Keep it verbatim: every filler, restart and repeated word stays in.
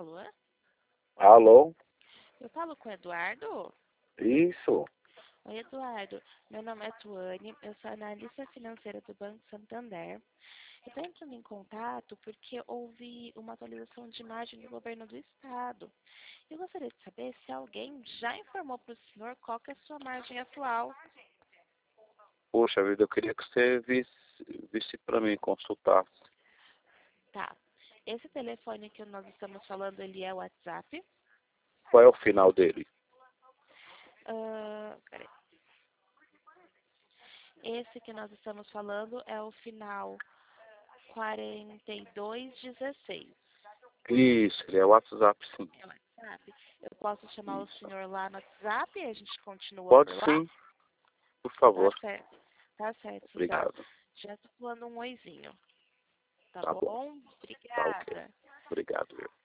Alô? Alô? Eu falo com o Eduardo? Isso. Oi, Eduardo. Meu nome é Tuane, eu sou analista financeira do Banco Santander. Eu estou entrando em contato porque houve uma atualização de margem do governo do estado. Eu gostaria de saber se alguém já informou para o senhor qual que é a sua margem atual. Poxa vida, eu queria que você visse, visse para mim, consultasse. Tá. Esse telefone que nós estamos falando, ele é o WhatsApp? Qual é o final dele? Uh, peraí. Esse que nós estamos falando é o final quarenta e dois dezesseis. Isso, ele é o WhatsApp, sim. É o WhatsApp? Eu posso chamar o Isso. senhor lá no WhatsApp e a gente continua Pode por lá? sim, por Tá favor. certo. Tá certo, então. Obrigado. Já tô falando um oizinho. Tá Tá bom. bom? Tá ok. Obrigada. Obrigado, viu?